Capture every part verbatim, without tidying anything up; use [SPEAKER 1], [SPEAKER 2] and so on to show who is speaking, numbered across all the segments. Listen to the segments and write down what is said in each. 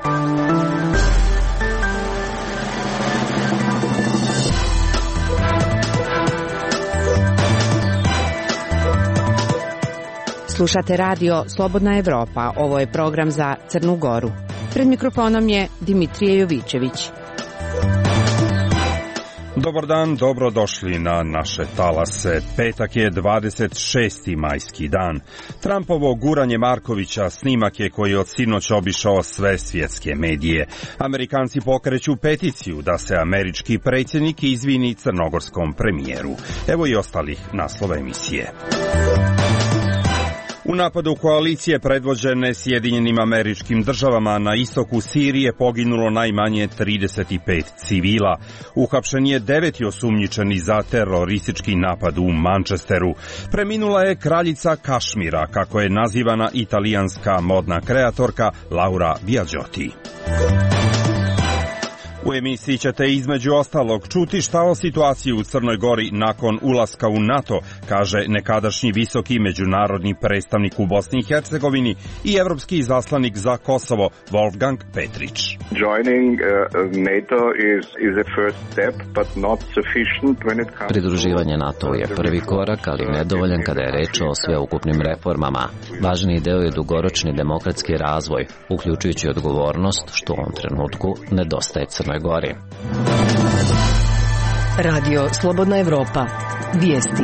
[SPEAKER 1] Slušate radio Slobodna Evropa. Ovo je program za Crnu Goru. Pred mikrofonom je Dimitrije Jovićević.
[SPEAKER 2] Dobar dan, dobrodošli na naše talase. Petak je dvadeset šesti majski dan. Trumpovo guranje Markovića snimak je koji je od sinoć obišao sve svjetske medije. Amerikanci pokreću peticiju da se američki predsjednik izvini crnogorskom premijeru. Evo i ostalih naslova emisije. U napadu koalicije predvođene Sjedinjenim Američkim Državama na istoku Sirije poginulo najmanje trideset pet civila. Uhapšen je deveti osumnjičeni za teroristički napad u Manchesteru. Preminula je kraljica Kašmira, kako je nazivana italijanska modna kreatorka Laura Biagiotti. U emisiji ćete između ostalog čuti šta o situaciji u Crnoj Gori nakon ulaska u NATO, kaže nekadašnji visoki međunarodni predstavnik u Bosni i Hercegovini i evropski izaslanik za Kosovo Wolfgang Petrić.
[SPEAKER 3] Joining uh, NATO is is a first step, but not sufficient when it comes.
[SPEAKER 4] Pridruživanje NATO je prvi korak, ali nedovoljan kada je reč o sveukupnim reformama. Važni deo je dugoročni demokratski razvoj, uključujući odgovornost, što u ovom trenutku nedostaje Crnoj Gori.
[SPEAKER 5] Radio Slobodna Evropa. Vijesti.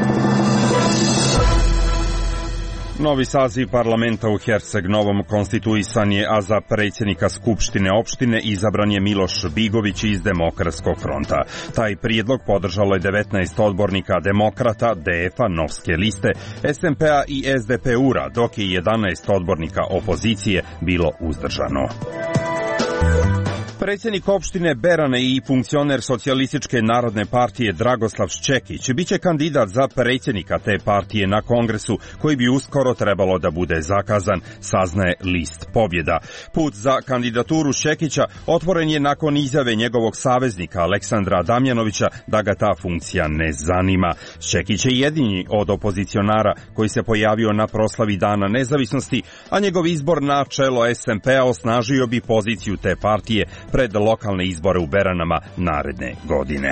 [SPEAKER 2] Novi saziv parlamenta u Herceg-Novom konstituisan je, a za predsjednika Skupštine opštine izabran je Miloš Bigović iz Demokratskog fronta. Taj prijedlog podržalo je devetnaest odbornika Demokrata, D F-a, Novske liste, S M P-a i S D P U-a, dok je jedanaest odbornika opozicije bilo uzdržano. Predsjednik opštine Berane i funkcioner Socijalističke narodne partije Dragoslav Šćekić biće kandidat za predsjednika te partije na kongresu koji bi uskoro trebalo da bude zakazan, saznaje list Pobjeda. Put za kandidaturu Šćekića otvoren je nakon izjave njegovog saveznika Aleksandra Damjanovića da ga ta funkcija ne zanima. Šćekić je jedini od opozicionara koji se pojavio na proslavi Dana nezavisnosti, a njegov izbor na čelo S M P-a osnažio bi poziciju te partije pred lokalne izbore u Beranama naredne godine.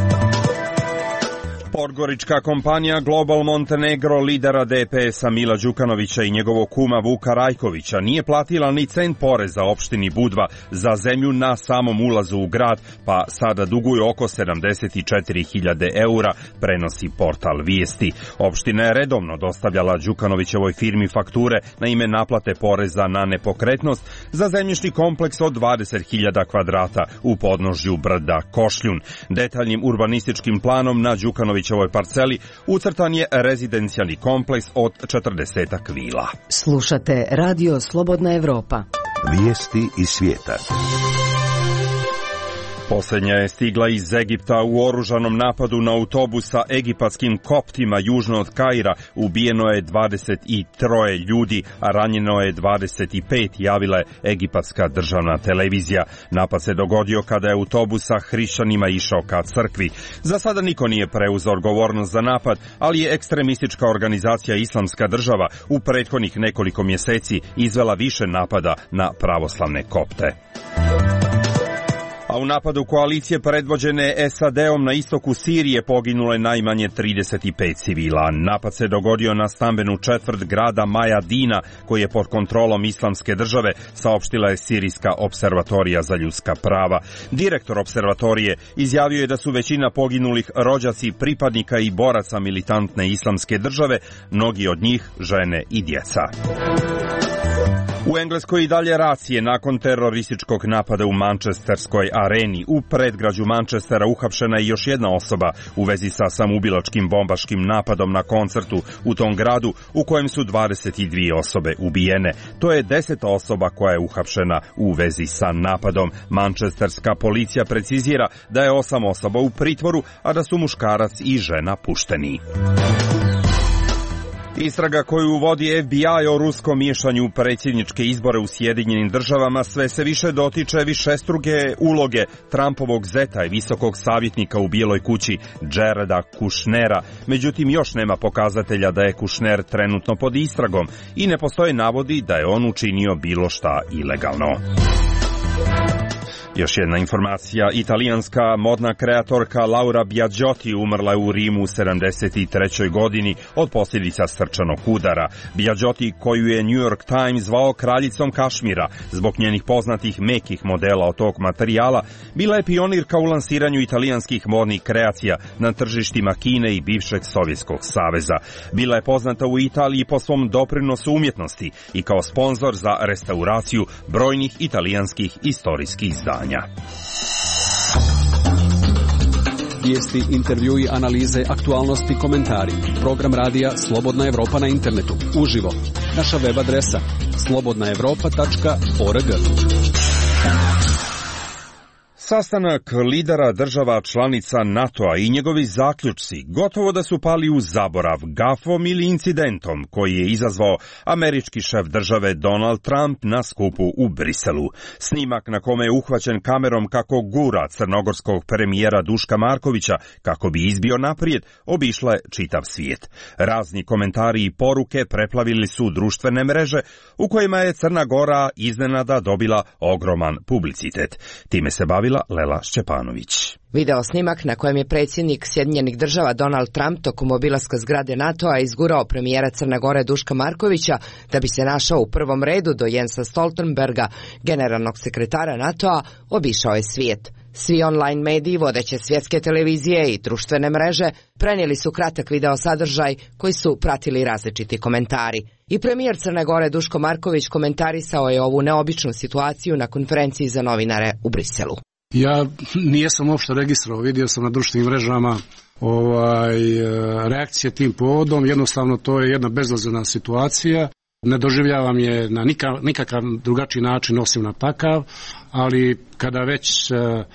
[SPEAKER 2] Podgorička kompanija Global Montenegro, lidera D P S-a Mila Đukanovića i njegovog kuma Vuka Rajkovića, nije platila ni cent poreza opštini Budva za zemlju na samom ulazu u grad, pa sada duguje oko sedamdeset četiri hiljade eura, prenosi portal Vijesti. Opština je redovno dostavljala Đukanovićevoj firmi fakture na ime naplate poreza na nepokretnost za zemljišni kompleks od dvadeset hiljada kvadrata u podnožju brda Košljun. Detaljnim urbanističkim planom na Đukanović ovoj parceli ucrtan je rezidencijalni kompleks od četrdesetak vila.
[SPEAKER 5] Slušate Radio Slobodna Evropa.
[SPEAKER 6] Vijesti iz svijeta.
[SPEAKER 2] Posljednja je stigla iz Egipta. U oružanom napadu na autobus sa egipatskim koptima južno od Kaira ubijeno je dvadeset troje ljudi, a ranjeno je dvadeset pet, javila je egipatska državna televizija. Napad se dogodio kada je autobus sa hrišćanima išao ka crkvi. Za sada niko nije preuzeo odgovornost za napad, ali je ekstremistička organizacija Islamska država u prethodnih nekoliko mjeseci izvela više napada na pravoslavne kopte. A u napadu koalicije predvođene S A D-om na istoku Sirije poginulo je najmanje trideset pet civila. Napad se dogodio na stambenu četvrt grada Majadina, koji je pod kontrolom Islamske države, saopštila je Sirijska observatorija za ljudska prava. Direktor observatorije izjavio je da su većina poginulih rođaci pripadnika i boraca militantne Islamske države, mnogi od njih žene i djeca. U Engleskoj i dalje racije nakon terorističkog napada u Manchesterskoj areni. U predgrađu Manchestera uhapšena je još jedna osoba u vezi sa samoubilačkim bombaškim napadom na koncertu u tom gradu, u kojem su dvadeset dvije osobe ubijene. To je deseta osoba koja je uhapšena u vezi sa napadom. Manchesterska policija precizira da je osam osoba u pritvoru, a da su muškarac i žena pušteni. Istraga koju vodi F B I o ruskom miješanju u predsjedničke izbore u Sjedinjenim državama sve se više dotiče višestruke uloge Trumpovog zeta i visokog savjetnika u Bijeloj kući Jareda Kushnera. Međutim, još nema pokazatelja da je Kushner trenutno pod istragom i ne postoje navodi da je on učinio bilo šta ilegalno. Još jedna informacija, italijanska modna kreatorka Laura Biagiotti umrla je u Rimu u sedamdeset trećoj godini od posljedica srčanog udara. Biagiotti, koju je New York Times zvao kraljicom Kašmira zbog njenih poznatih mekih modela od tog materijala, bila je pionirka u lansiranju italijanskih modnih kreacija na tržištima Kine i bivšeg Sovjetskog saveza. Bila je poznata u Italiji po svom doprinosu umjetnosti i kao sponzor za restauraciju brojnih italijanskih istorijskih zdanja.
[SPEAKER 7] Vijesti, intervjui, analize, aktualnosti, komentari. Program radija Slobodna Evropa na internetu. Uživo. Naša web adresa slobodna evropa tačka org.
[SPEAKER 2] Sastanak lidera država članica NATO-a i njegovi zaključci gotovo da su pali u zaborav gafom ili incidentom koji je izazvao američki šef države Donald Trump na skupu u Briselu. Snimak na kome je uhvaćen kamerom kako gura crnogorskog premijera Duška Markovića kako bi izbio naprijed, obišla je čitav svijet. Razni komentari i poruke preplavili su društvene mreže u kojima je Crna Gora iznenada dobila ogroman publicitet. Time se bavila Lela Šćepanović.
[SPEAKER 8] Video snimak na kojem je predsjednik Sjedinjenih država Donald Trump tokom obilaska zgrade NATO-a izgurao premijera Crne Gore Duška Markovića da bi se našao u prvom redu do Jensa Stoltenberga, generalnog sekretara NATO-a, obišao je svijet. Svi online mediji, vodeće svjetske televizije i društvene mreže prenijeli su kratak video sadržaj koji su pratili različiti komentari. I premijer Crne Gore Duško Marković komentarisao je ovu neobičnu situaciju na konferenciji za novinare u Briselu.
[SPEAKER 9] Ja nijesam uopšte registrovao, vidio sam na društvenim mrežama ovaj, reakcije tim povodom, jednostavno to je jedna bezazlena situacija, ne doživljavam je na nikakav drugačiji način osim na takav, ali kada već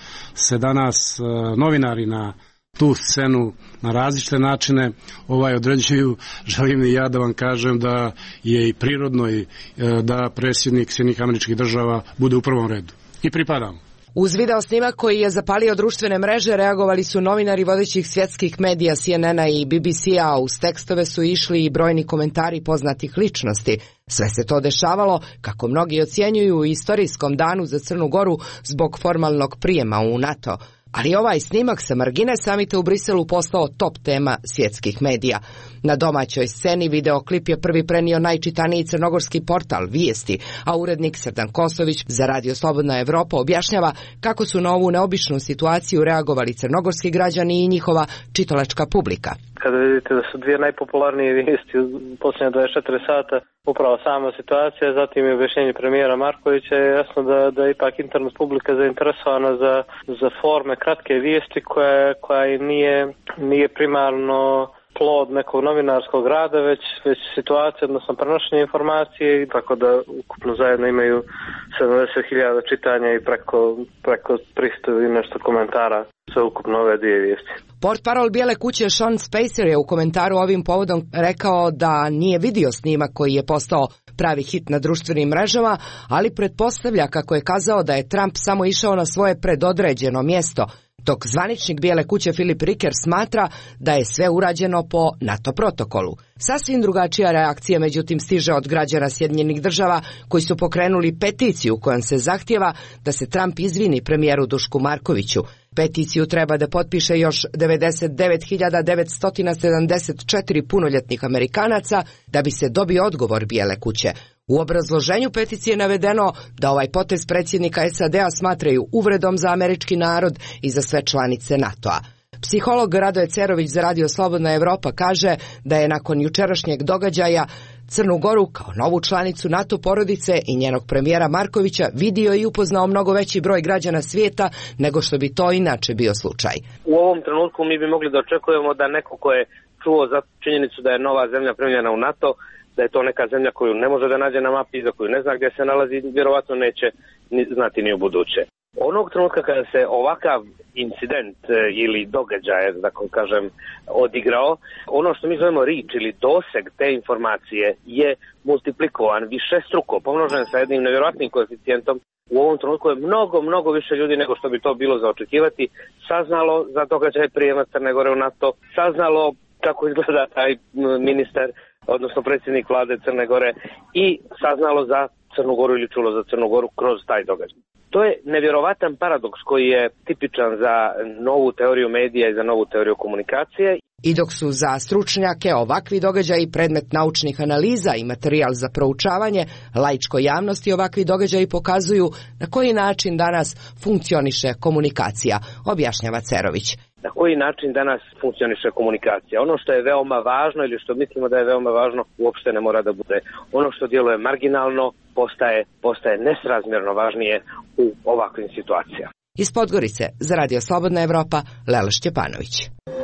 [SPEAKER 9] se danas novinari na tu scenu na različite načine ovaj određuju, želim i ja da vam kažem da je i prirodno i da predsjednik Sjedinjenih Američkih Država bude u prvom redu i pripadam.
[SPEAKER 8] Uz video snimak koji je zapalio društvene mreže reagovali su novinari vodećih svjetskih medija C N N-a i B B C-a, uz tekstove su išli i brojni komentari poznatih ličnosti. Sve se to dešavalo, kako mnogi ocjenjuju, u istorijskom danu za Crnu Goru zbog formalnog prijema u NATO. Ali ovaj snimak sa margine samita u Briselu postao top tema svjetskih medija. Na domaćoj sceni videoklip je prvi prenio najčitaniji crnogorski portal Vijesti, a urednik Srdan Kosović za Radio Slobodna Evropa objašnjava kako su na ovu neobičnu situaciju reagovali crnogorski građani i njihova čitalačka publika.
[SPEAKER 10] Kada vidite da su dvije najpopularnije vijesti u posljednje dvadeset četiri sata upravo sama situacija, zatim je objašnjenje premijera Markovića, je jasno da, da je ipak internet publika zainteresovana za, za forme kratke vijesti koja, koja nije, nije primarno plod nekog novinarskog rada, već, već situacija, odnosno prenošenje informacije, tako da ukupno zajedno imaju sedamdeset hiljada čitanja i preko, preko tristo i nešto komentara sve ukupno ove dvije vijesti.
[SPEAKER 8] Portparol Bijele kuće Sean Spicer je u komentaru ovim povodom rekao da nije vidio snimak koji je postao pravi hit na društvenim mrežama, ali pretpostavlja, kako je kazao, da je Trump samo išao na svoje predodređeno mjesto, dok zvaničnik Bijele kuće Philip Ricker smatra da je sve urađeno po NATO protokolu. Sasvim drugačija reakcija međutim stiže od građana Sjedinjenih država koji su pokrenuli peticiju kojom se zahtijeva da se Trump izvini premijeru Dušku Markoviću. Peticiju treba da potpiše još devedeset devet hiljada devetsto sedamdeset četiri punoljetnih Amerikanaca da bi se dobio odgovor Bijele kuće. U obrazloženju peticije je navedeno da ovaj potez predsjednika S A D-a smatraju uvredom za američki narod i za sve članice NATO-a. Psiholog Radoje Cerović za Radio Slobodna Evropa kaže da je nakon jučerašnjeg događaja Crnu Goru kao novu članicu NATO porodice i njenog premijera Markovića vidio i upoznao mnogo veći broj građana svijeta nego što bi to inače bio slučaj.
[SPEAKER 10] U ovom trenutku mi bi mogli da očekujemo da neko ko je čuo za činjenicu da je nova zemlja primljena u NATO, da je to neka zemlja koju ne može da nađe na mapi, za koju ne zna gdje se nalazi, vjerovatno neće ni znati ni u buduće. Onog trenutka kada se ovakav incident ili događaj, da kažem, odigrao, ono što mi zovemo reach ili doseg te informacije je multiplikovan, višestruko, pomnožen sa jednim nevjerojatnim koeficijentom. U ovom trenutku je mnogo, mnogo više ljudi nego što bi to bilo za očekivati saznalo za događaj prijema Crne Gore u NATO, saznalo kako izgleda taj ministar, odnosno predsjednik vlade Crne Gore, i saznalo za Crnu Goru ili čulo za Crnu Goru kroz taj događaj. To je nevjerovatan paradoks koji je tipičan za novu teoriju medija i za novu teoriju komunikacije.
[SPEAKER 8] I dok su za stručnjake ovakvi događaji predmet naučnih analiza i materijal za proučavanje, laičkoj javnosti ovakvi događaji pokazuju na koji način danas funkcioniše komunikacija, objašnjava Cerović.
[SPEAKER 10] Na koji način danas funkcioniše komunikacija. Ono što je veoma važno ili što mislimo da je veoma važno uopšte ne mora da bude. Ono što djeluje marginalno postaje, postaje nesrazmjerno važnije u ovakvim situacijama.
[SPEAKER 8] Iz Podgorice za Radio Slobodna Evropa, Lela Šćepanović.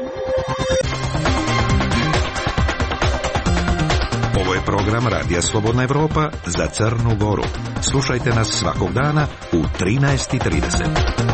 [SPEAKER 6] Ovo je program Radija Slobodna Evropa za Crnu Goru. Slušajte nas svakog dana u trinaest i trideset.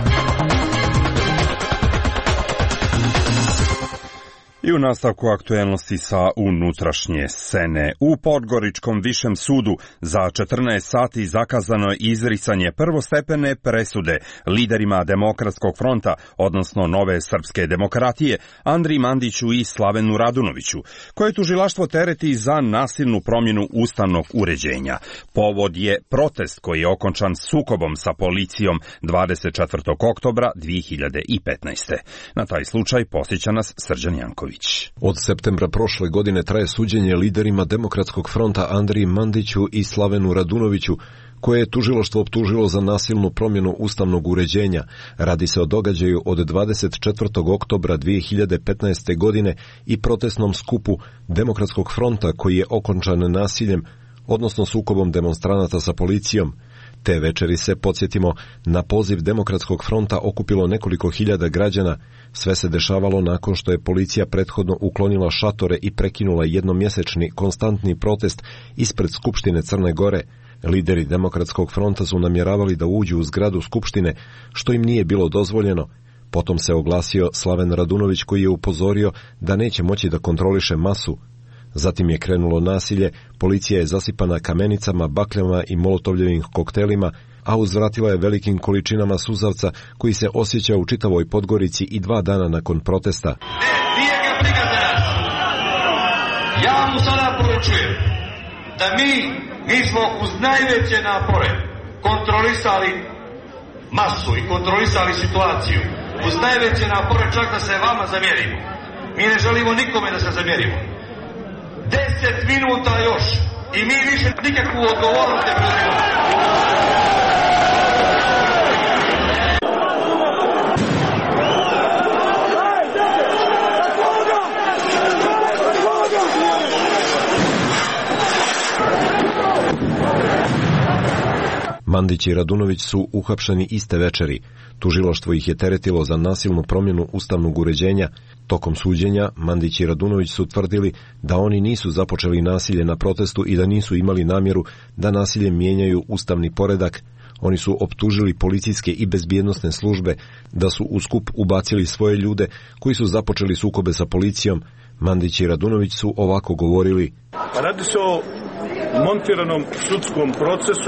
[SPEAKER 2] I u nastavku aktuelnosti sa unutrašnje scene. U Podgoričkom višem sudu za četrnaest sati zakazano je izricanje prvostepene presude liderima Demokratskog fronta, odnosno Nove srpske demokratije, Andriji Mandiću i Slavenu Radunoviću, koje tužilaštvo tereti za nasilnu promjenu ustavnog uređenja. Povod je protest koji je okončan sukobom sa policijom dvadeset četvrtog oktobra dvije hiljade petnaeste. Na taj slučaj posjeća nas Srđan Janković.
[SPEAKER 11] Od septembra prošle godine traje suđenje liderima Demokratskog fronta Andriji Mandiću i Slavenu Radunoviću, koje je tužilaštvo optužilo za nasilnu promjenu ustavnog uređenja. Radi se o događaju od dvadeset četvrtog oktobra dvije hiljade petnaeste. godine i protestnom skupu Demokratskog fronta koji je okončan nasiljem, odnosno sukobom demonstranata sa policijom. Te večeri se, podsjetimo, na poziv Demokratskog fronta okupilo nekoliko hiljada građana. Sve se dešavalo nakon što je policija prethodno uklonila šatore i prekinula jednomjesečni konstantni protest ispred Skupštine Crne Gore. Lideri Demokratskog fronta su namjeravali da uđu u zgradu Skupštine, što im nije bilo dozvoljeno. Potom se oglasio Slaven Radunović koji je upozorio da neće moći da kontroliše masu. Zatim je krenulo nasilje, policija je zasipana kamenicama, bakljama i molotovljevim koktelima, a uzvratila je velikim količinama suzavca koji se osjeća u čitavoj Podgorici i dva dana nakon protesta.
[SPEAKER 12] Ne, nije ga briga za nas. Ja mu sada poručujem da mi, mi smo uz najveće napore kontrolisali masu i kontrolisali situaciju. Uz najveće napore čak da se vama zamjerimo. Mi ne želimo nikome da se zamjerimo. Deset minuta još i mi više nikakvu odgovornost ne preuzimamo.
[SPEAKER 11] Mandić i Radunović su uhapšeni iste večeri. Tužilaštvo ih je teretilo za nasilnu promjenu ustavnog uređenja. Tokom suđenja Mandić i Radunović su tvrdili da oni nisu započeli nasilje na protestu i da nisu imali namjeru da nasilje mijenjaju ustavni poredak. Oni su optužili policijske i bezbjednosne službe da su u skup ubacili svoje ljude koji su započeli sukobe sa policijom. Mandić i Radunović su ovako govorili.
[SPEAKER 13] Radi se o montiranom sudskom procesu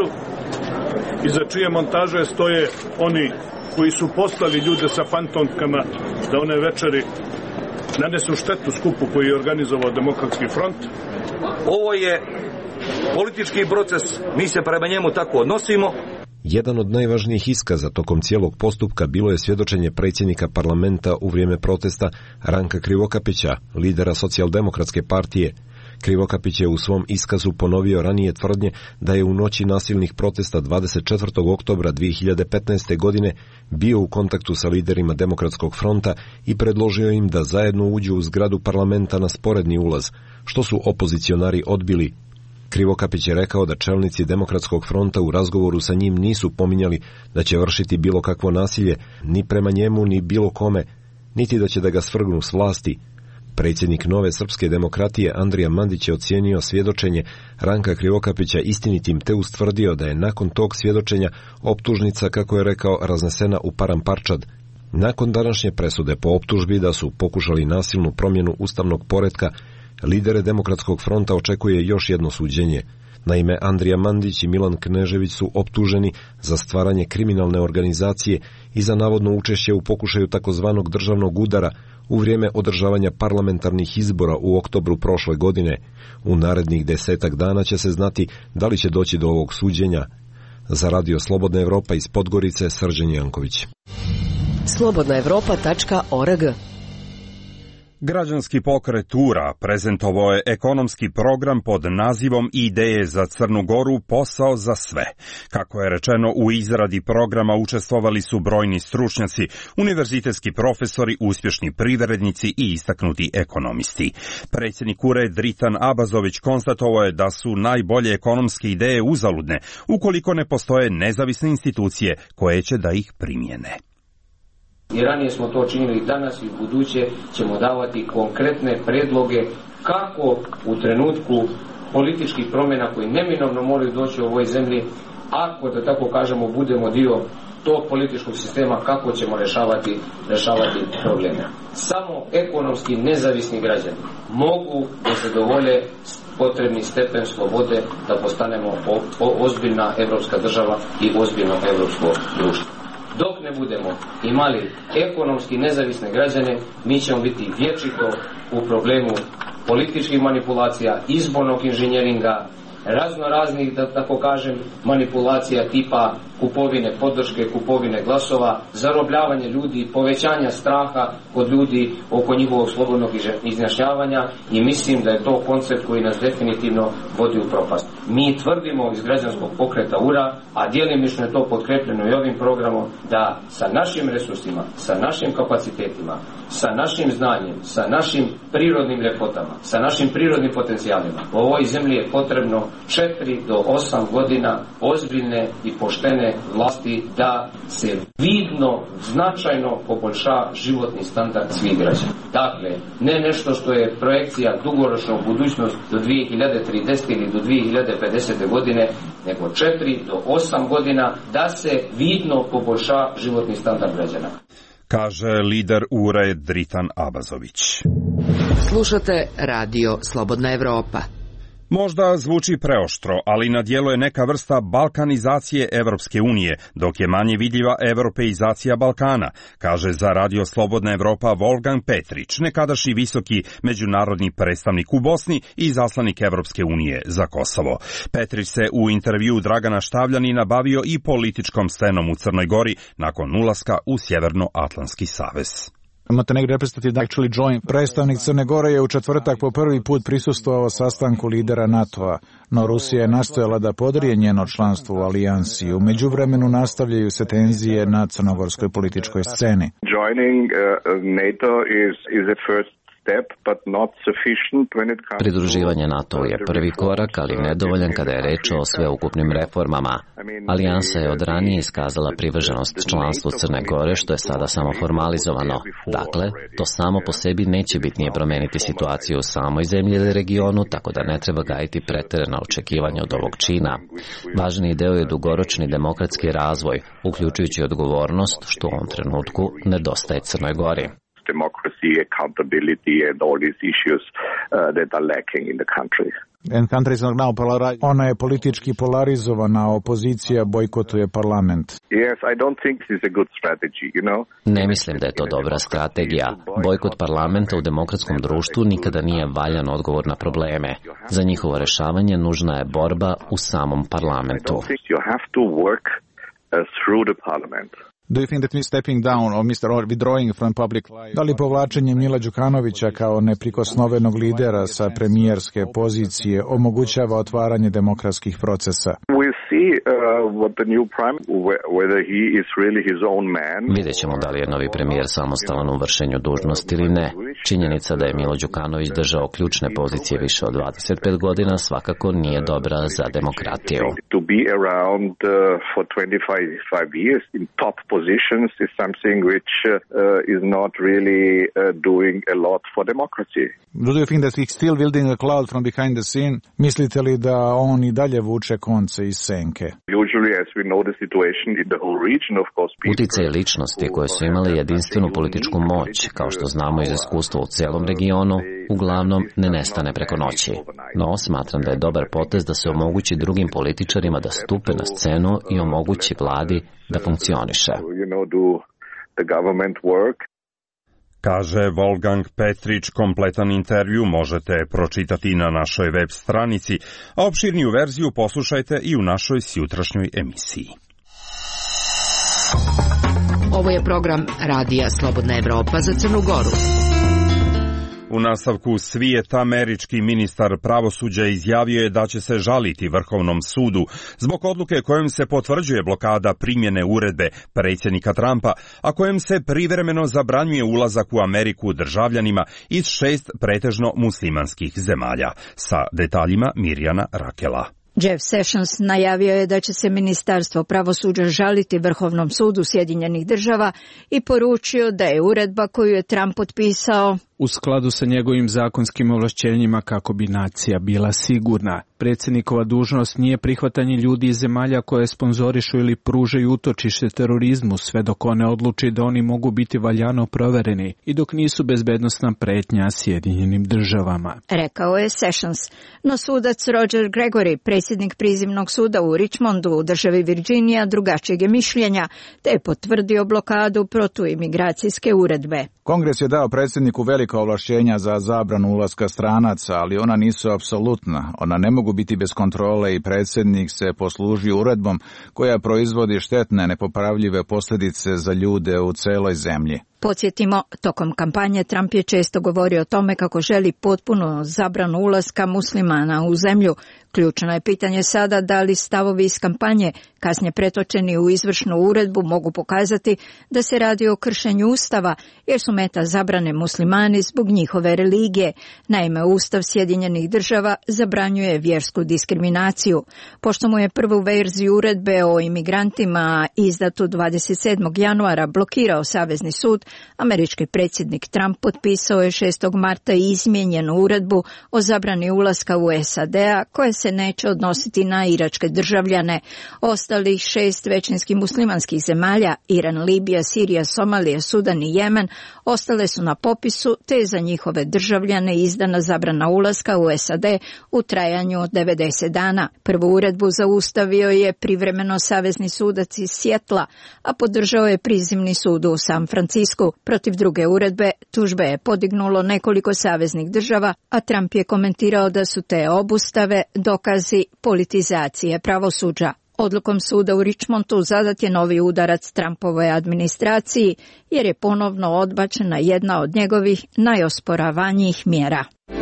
[SPEAKER 13] iza čije montaže stoje oni koji su poslali ljude sa fantomkama da one večeri nanesu štetu skupu koji je organizovao Demokratski front.
[SPEAKER 12] Ovo je politički proces, mi se prema njemu tako odnosimo.
[SPEAKER 11] Jedan od najvažnijih iskaza tokom cijelog postupka bilo je svjedočenje predsjednika parlamenta u vrijeme protesta Ranka Krivokapića, lidera Socijaldemokratske partije. Krivokapić je u svom iskazu ponovio ranije tvrdnje da je u noći nasilnih protesta dvadeset četvrtog oktobra dvije hiljade petnaeste. godine bio u kontaktu sa liderima Demokratskog fronta i predložio im da zajedno uđu u zgradu parlamenta na sporedni ulaz, što su opozicionari odbili. Krivokapić je rekao da čelnici Demokratskog fronta u razgovoru sa njim nisu pominjali da će vršiti bilo kakvo nasilje, ni prema njemu, ni bilo kome, niti da će da ga svrgnu s vlasti. Predsjednik Nove srpske demokratije Andrija Mandić je ocijenio svjedočenje Ranka Krivokapića istinitim te ustvrdio da je nakon tog svjedočenja optužnica, kako je rekao, raznesena u paramparčad. Nakon današnje presude po optužbi da su pokušali nasilnu promjenu ustavnog poretka, lidere Demokratskog fronta očekuje još jedno suđenje. Naime, Andrija Mandić i Milan Knežević su optuženi za stvaranje kriminalne organizacije i za navodno učešće u pokušaju takozvanog državnog udara u vrijeme održavanja parlamentarnih izbora u oktobru prošle godine. U narednih desetak dana će se znati da li će doći do ovog suđenja. Za Radio Slobodna Evropa iz Podgorice, Srđan Janković.
[SPEAKER 5] slobodna evropa tačka org.
[SPEAKER 2] Građanski pokret Ura prezentovao je ekonomski program pod nazivom Ideje za Crnu Goru, posao za sve. Kako je rečeno, u izradi programa učestvovali su brojni stručnjaci, univerzitetski profesori, uspješni privrednici i istaknuti ekonomisti. Predsjednik Ure Dritan Abazović konstatovao je da su najbolje ekonomske ideje uzaludne ukoliko ne postoje nezavisne institucije koje će da ih primjene.
[SPEAKER 14] I ranije smo to činili, danas i u buduće ćemo davati konkretne predloge kako u trenutku političkih promjena koji neminovno moraju doći u ovoj zemlji, ako da tako kažemo budemo dio tog političkog sistema, kako ćemo rješavati, rješavati probleme. Samo ekonomski nezavisni građani mogu da zadovolje potrebni stepen slobode da postanemo o, o, ozbiljna evropska država i ozbiljno evropsko društvo. Dok ne budemo imali ekonomski nezavisne građane, mi ćemo biti vječito u problemu političkih manipulacija, izbornog inženjeringa, razno raznih, da tako kažem, manipulacija tipa kupovine podrške, kupovine glasova, zarobljavanje ljudi, povećanja straha kod ljudi oko njihovog slobodnog izjašnjavanja i mislim da je to koncept koji nas definitivno vodi u propast. Mi tvrdimo iz građanskog pokreta Ura, a djelimično je to potkrepljeno i ovim programom, da sa našim resursima, sa našim kapacitetima, sa našim znanjem, sa našim prirodnim ljepotama, sa našim prirodnim potencijalima, u ovoj zemlji je potrebno četiri do osam godina ozbiljne i poštene vlasti da se vidno, značajno poboljša životni standard svih građana. Dakle, ne nešto što je projekcija dugoročna u budućnost do dvije hiljade tridesete ili do dvije hiljade pedesete godine, nego četiri do osam godina da se vidno poboljša životni standard građana.
[SPEAKER 2] Kaže lider Ure Dritan Abazović.
[SPEAKER 8] Slušate Radio Slobodna Evropa.
[SPEAKER 2] Možda zvuči preoštro, ali na djelu je neka vrsta balkanizacije Evropske unije, dok je manje vidljiva europeizacija Balkana, kaže za Radio Slobodna Evropa Wolfgang Petrić, nekadašnji visoki međunarodni predstavnik u Bosni i zaslanik Evropske unije za Kosovo. Petrić se u intervju Dragana Štavljanina bavio i političkom scenom u Crnoj Gori nakon ulaska u Sjevernoatlantski savez.
[SPEAKER 15] Montenegro reprezentative actually joined. Predstavnik Crne Gore je u četvrtak po prvi put prisustvovao sastanku lidera NATO-a, no Rusija je nastojala da podrije njeno članstvo u alijansi. U međuvremenu nastavljaju se tenzije na crnogorskoj političkoj sceni.
[SPEAKER 3] Joining uh, NATO is is a first
[SPEAKER 4] Pridruživanje NATO je prvi korak, ali nedovoljan kada je reč o sveukupnim reformama. Alijansa je od ranije iskazala privrženost članstvu Crne Gore, što je sada samo formalizovano. Dakle, to samo po sebi neće bitnije promeniti situaciju u samoj zemlji ili regionu, tako da ne treba gajiti pretjerana očekivanja od ovog čina. Važni deo je dugoročni demokratski razvoj, uključujući odgovornost, što u ovom trenutku nedostaje Crnoj Gori.
[SPEAKER 3] Democracy, accountability and all these issues uh, that are lacking in the country.
[SPEAKER 15] And countries are now polarized. Ona je politički polarizovana, opozicija bojkotuje parlament.
[SPEAKER 3] Yes, I don't think this is a good strategy, you know.
[SPEAKER 4] Ne mislim da je to dobra strategija. Bojkot parlamenta u demokratskom društvu nikada nije valjan odgovor na probleme. Za njihovo rješavanje nužna je borba u samom parlamentu.
[SPEAKER 3] You have to work uh, through the parliament.
[SPEAKER 15] Do you think that Mister stepping down or Mister withdrawing from public life? Da li povlačenje Mila Đukanovića kao neprikosnovenog lidera sa premijerske pozicije omogućava otvaranje demokratskih procesa?
[SPEAKER 3] We see uh, what the new prime whether he is really his own man.
[SPEAKER 4] Vidjet ćemo da li je novi premijer samostalan u vršenju dužnosti ili ne. Činjenica da je Milo Đukanović držao ključne pozicije više od dvadeset pet godina svakako nije dobra za demokratiju.
[SPEAKER 3] To be around uh, for twenty-five years in top positions is something which uh, is not really uh, doing a lot for democracy.
[SPEAKER 15] Do you think that he's still building a cloud from behind the scene? Mislite li da on i dalje vuče konce iz senke?
[SPEAKER 3] Usually, as we know the situation in the whole region, of course,
[SPEAKER 4] Uticaj ličnosti koje su imale jedinstvenu političku moć, kao što znamo iz iskustva u cijelom regionu, uglavnom ne nestane preko noći. No, smatram da je dobar potez da se omogući drugim političarima da stupe na scenu i omogući vladi da funkcioniše.
[SPEAKER 2] kaže Wolfgang Petrić. Kompletan intervju možete pročitati na našoj web stranici, a opširniju verziju poslušajte i u našoj sjutrašnjoj emisiji.
[SPEAKER 5] Ovo je program Radija Slobodna Evropa za Crnu Goru.
[SPEAKER 2] U nastavku svijet američki ministar pravosuđa izjavio je da će se žaliti Vrhovnom sudu zbog odluke kojom se potvrđuje blokada primjene uredbe predsjednika Trumpa, a kojom se privremeno zabranjuje ulazak u Ameriku državljanima iz šest pretežno muslimanskih zemalja. Sa detaljima Mirjana Rakela.
[SPEAKER 16] Jeff Sessions najavio je da će se Ministarstvo pravosuđa žaliti Vrhovnom sudu Sjedinjenih država i poručio da je uredba koju je Trump potpisao
[SPEAKER 17] u skladu sa njegovim zakonskim ovlašćenjima kako bi nacija bila sigurna. Predsjednikova dužnost nije prihvatanje ljudi iz zemalja koje sponzorišu ili pružaju utočište terorizmu, sve dok on ne odluči da oni mogu biti valjano provereni i dok nisu bezbednosna pretnja Sjedinjenim državama.
[SPEAKER 16] Rekao je Sessions. No sudac Roger Gregory, predsjednik prizivnog suda u Richmondu u državi Virginija, drugačijeg je mišljenja, te je potvrdio blokadu protuimigracijske uredbe.
[SPEAKER 15] Kongres je dao predsjedniku velika ovlašćenja za zabranu ulaska stranaca, ali ona nisu apsolutna. Ona ne mogu biti bez kontrole i predsjednik se poslužio uredbom koja proizvodi štetne, nepopravljive posljedice za ljude u celoj zemlji.
[SPEAKER 16] Podsjetimo, tokom kampanje Trump je često govorio o tome kako želi potpuno zabranu ulaska muslimana u zemlju. Ključno je pitanje sada da li stavovi iz kampanje, kasnije pretočeni u izvršnu uredbu, mogu pokazati da se radi o kršenju Ustava, jer su meta zabrane muslimani zbog njihove religije. Naime, Ustav Sjedinjenih država zabranjuje vjersku diskriminaciju. Pošto mu je prvu verziju uredbe o imigrantima izdatu dvadeset sedmog januara blokirao Savezni sud, američki predsjednik Trump potpisao je šestog marta izmijenjenu uredbu o zabrani ulaska u S A D-a koja se neće odnositi na iračke državljane. Ostalih šest većinskih muslimanskih zemalja, Iran, Libija, Sirija, Somalija, Sudan i Jemen, ostale su na popisu, te je za njihove državljane izdana zabrana ulaska u S A D u trajanju od devedeset dana. Prvu uredbu zaustavio je privremeno savezni sudac iz Sjetla, a podržao je prizivni sud u San Francisku. Protiv druge uredbe tužbe je podignulo nekoliko saveznih država, a Trump je komentirao da su te obustave dokazi politizacije pravosuđa. Odlukom suda u Richmondu zadat je novi udarac Trumpovoj administraciji, jer je ponovno odbačena jedna od njegovih najosporavanijih mjera.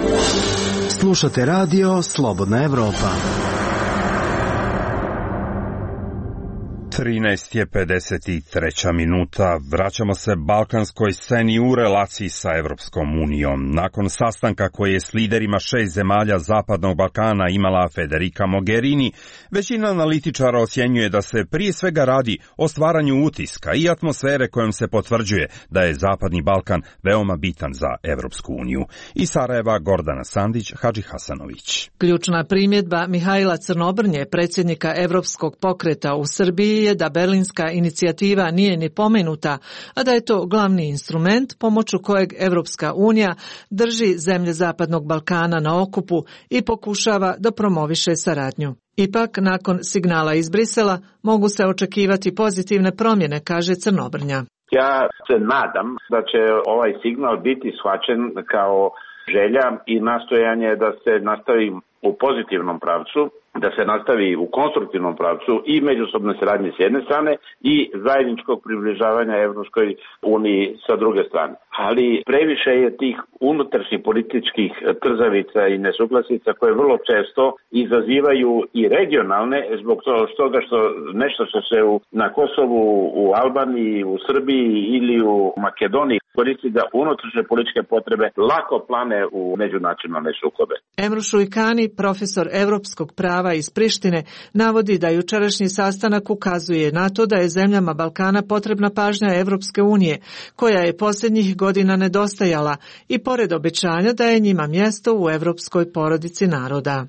[SPEAKER 18] Slušate radio Slobodna Evropa.
[SPEAKER 2] trinaest je pedeset treća minuta. Vraćamo se balkanskoj sceni u relaciji sa Evropskom unijom. Nakon sastanka koji je s liderima šest zemalja Zapadnog Balkana imala Federica Mogherini, većina analitičara ocjenjuje da se prije svega radi o stvaranju utiska i atmosfere kojom se potvrđuje da je Zapadni Balkan veoma bitan za Evropsku uniju. Iz Sarajeva Gordana Sandić, Hadži Hasanović.
[SPEAKER 19] Ključna primjedba Mihajla Crnobrnje, predsjednika Evropskog pokreta u Srbiji, je da berlinska inicijativa nije ni pomenuta, a da je to glavni instrument pomoću kojeg Evropska unija drži zemlje Zapadnog Balkana na okupu i pokušava da promoviše saradnju. Ipak, nakon signala iz Brisela, mogu se očekivati pozitivne promjene, kaže Crnobrnja.
[SPEAKER 20] Ja se nadam da će ovaj signal biti shvaćen kao želja i nastojanje da se nastavi u pozitivnom pravcu, da se nastavi u konstruktivnom pravcu i međusobne saradnje s jedne strane i zajedničkog približavanja Evropskoj uniji sa druge strane. Ali previše je tih unutrašnjih političkih trzavica i nesuglasica koje vrlo često izazivaju i regionalne zbog toga što nešto što se u, na Kosovu, u Albaniji, u Srbiji ili u Makedoniji koristi da unutrašnje političke potrebe lako plane u međunacionalne sukobe.
[SPEAKER 19] Emru Šujkani, profesor evropskog prava iz Prištine, navodi da jučerašnji sastanak ukazuje na to da je zemljama Balkana potrebna pažnja Evropske unije, koja je posljednjih godina nedostajala i pored obećanja da je njima mjesto u evropskoj porodici naroda.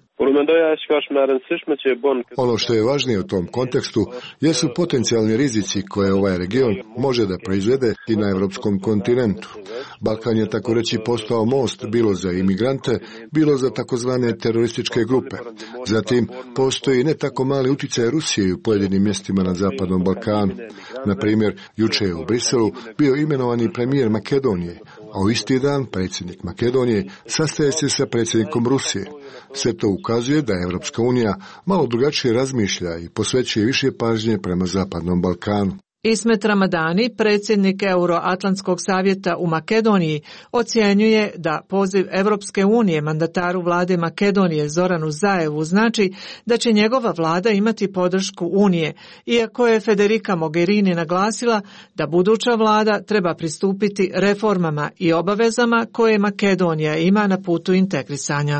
[SPEAKER 21] Ono što je važnije u tom kontekstu jesu potencijalni rizici koje ovaj region može da proizvede i na evropskom kontinentu. Balkan je tako reći postao most bilo za imigrante, bilo za takozvane terorističke grupe. Zatim postoji ne tako mali utjecaj Rusije u pojedinim mjestima na Zapadnom Balkanu. Na primjer, juče je u Briselu bio imenovani premijer Makedonije. a u isti dan predsjednik Makedonije sastaje se sa predsjednikom Rusije. Sve to ukazuje da Evropska unija malo drugačije razmišlja i posvećuje više pažnje prema Zapadnom Balkanu.
[SPEAKER 19] Ismet Ramadani, predsjednik Euroatlantskog savjeta u Makedoniji, ocjenjuje da poziv Evropske unije mandataru vlade Makedonije Zoranu Zaevu znači da će njegova vlada imati podršku Unije, iako je Federica Mogherini naglasila da buduća vlada treba pristupiti reformama i obavezama koje Makedonija ima na putu integrisanja.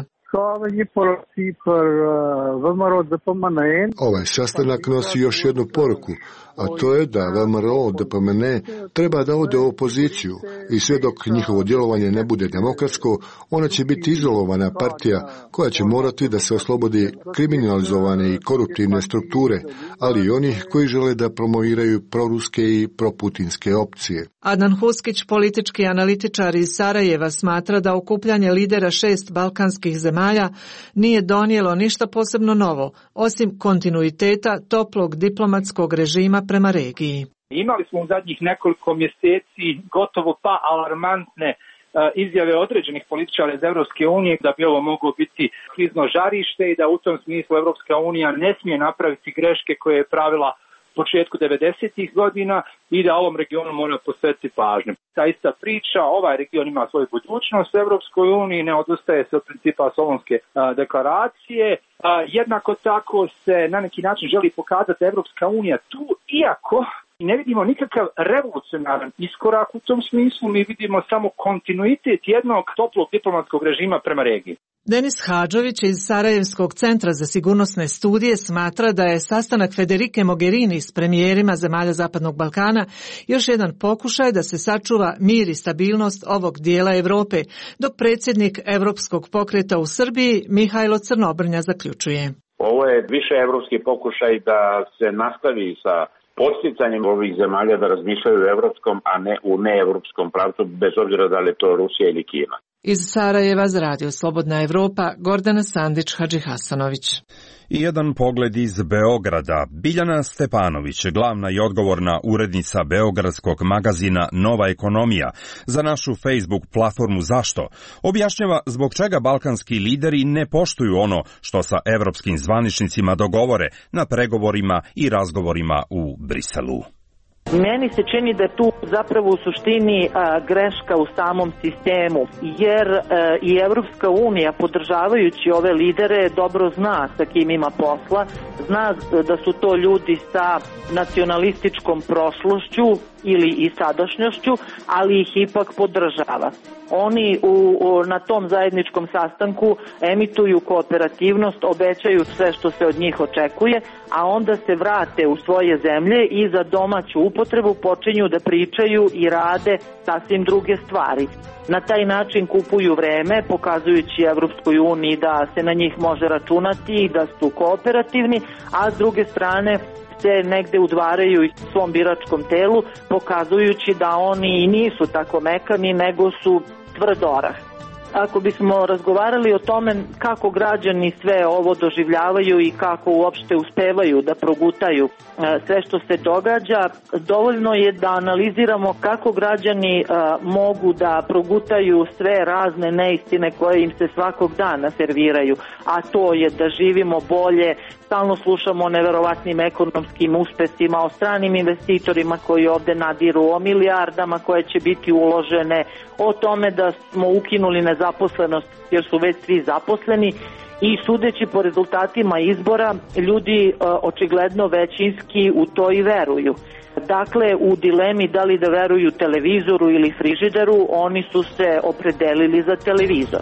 [SPEAKER 21] Ovaj sastanak nosi još jednu poruku, a to je da V M R O D P M N treba da ode u opoziciju i sve dok njihovo djelovanje ne bude demokratsko, ona će biti izolovana partija koja će morati da se oslobodi kriminalizovane i koruptivne strukture, ali i onih koji žele da promoviraju proruske i proputinske opcije.
[SPEAKER 19] Adnan Huskić, politički analitičar iz Sarajeva, smatra da okupljanje lidera šest balkanskih zemalja nije donijelo ništa posebno novo, osim kontinuiteta toplog diplomatskog režima prema regiji.
[SPEAKER 1] Imali smo u zadnjih nekoliko mjeseci gotovo pa alarmantne izjave određenih političara iz Evropske unije da bi ovo moglo biti klizno žarište i da u tom smislu Evropska unija ne smije napraviti greške koje je pravila početku devedesetih godina i da ovom regionu mora posvetiti pažnju. Ta ista priča, ovaj region ima svoju budućnost u Evropskoj uniji, ne odustaje se od principa Solunske deklaracije. A, jednako tako se na neki način želi pokazati da Evropska unija tu, iako ne vidimo nikakav revolucionaran iskorak u tom smislu, mi vidimo samo kontinuitet jednog toplog diplomatskog režima prema regiji.
[SPEAKER 19] Denis Hadžović iz Sarajevskog centra za sigurnosne studije smatra da je sastanak Federike Mogherini s premijerima zemalja Zapadnog Balkana još jedan pokušaj da se sačuva mir i stabilnost ovog dijela Europe, dok predsjednik Evropskog pokreta u Srbiji Mihajlo Crnobrnja zaključuje.
[SPEAKER 20] Ovo je više evropski pokušaj da se nastavi sa podsticanjem ovih zemalja da razmišljaju u evropskom, a ne u neevropskom pravcu, bez obzira da li je to Rusija ili Kina.
[SPEAKER 19] Iz Sarajeva za Radio Slobodna Evropa, Gordana Sandić Hadžihasanović.
[SPEAKER 2] I jedan pogled iz Beograda. Biljana Stepanović, glavna i odgovorna urednica beogradskog magazina Nova ekonomija, za našu Facebook platformu Zašto, objašnjava zbog čega balkanski lideri ne poštuju ono što sa evropskim zvaničnicima dogovore na pregovorima i razgovorima u Briselu.
[SPEAKER 22] Meni se čini da je tu zapravo u suštini a, greška u samom sistemu, jer a, i Evropska unija, podržavajući ove lidere, dobro zna sa kim ima posla, zna da su to ljudi sa nacionalističkom prošlošću ili i sadašnjošću, ali ih ipak podržava. Oni u, u, na tom zajedničkom sastanku emituju kooperativnost, obećaju sve što se od njih očekuje, a onda se vrate u svoje zemlje i za domaću upotrebu počinju da pričaju i rade sasvim druge stvari. Na taj način kupuju vreme, pokazujući Evropskoj uniji da se na njih može računati i da su kooperativni, a s druge strane se negde udvaraju i svom biračkom telu, pokazujući da oni i nisu tako mekani, nego su tvrd orah. Ako bismo razgovarali o tome kako građani sve ovo doživljavaju i kako uopšte uspevaju da progutaju sve što se događa, dovoljno je da analiziramo kako građani mogu da progutaju sve razne neistine koje im se svakog dana serviraju, a to je da živimo bolje, stalno slušamo o neverovatnim ekonomskim uspesima, o stranim investitorima koji ovde nadiru, o milijardama koje će biti uložene, o tome da smo ukinuli nezaposlenost jer su već svi zaposleni i sudeći po rezultatima izbora ljudi e, očigledno većinski u to i veruju. Dakle, u dilemi da li da veruju televizoru ili frižideru, oni su se opredelili za televizor.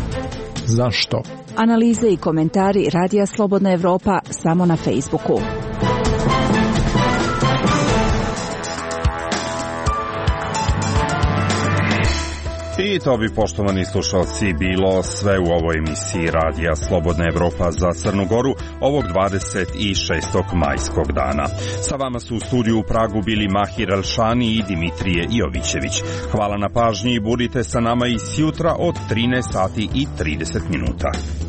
[SPEAKER 23] Zašto?
[SPEAKER 24] Analize i komentari Radija Slobodna Evropa samo na Facebooku.
[SPEAKER 2] I to bi, poštovani slušalci, bilo sve u ovoj emisiji Radija Slobodna Evropa za Crnu Goru ovog dvadeset šestog majskog dana. Sa vama su u studiju u Pragu bili Mahir Elšani i Dimitrije Jovićević. Hvala na pažnji i budite sa nama i sjutra od trinaest sati i trideset minuta.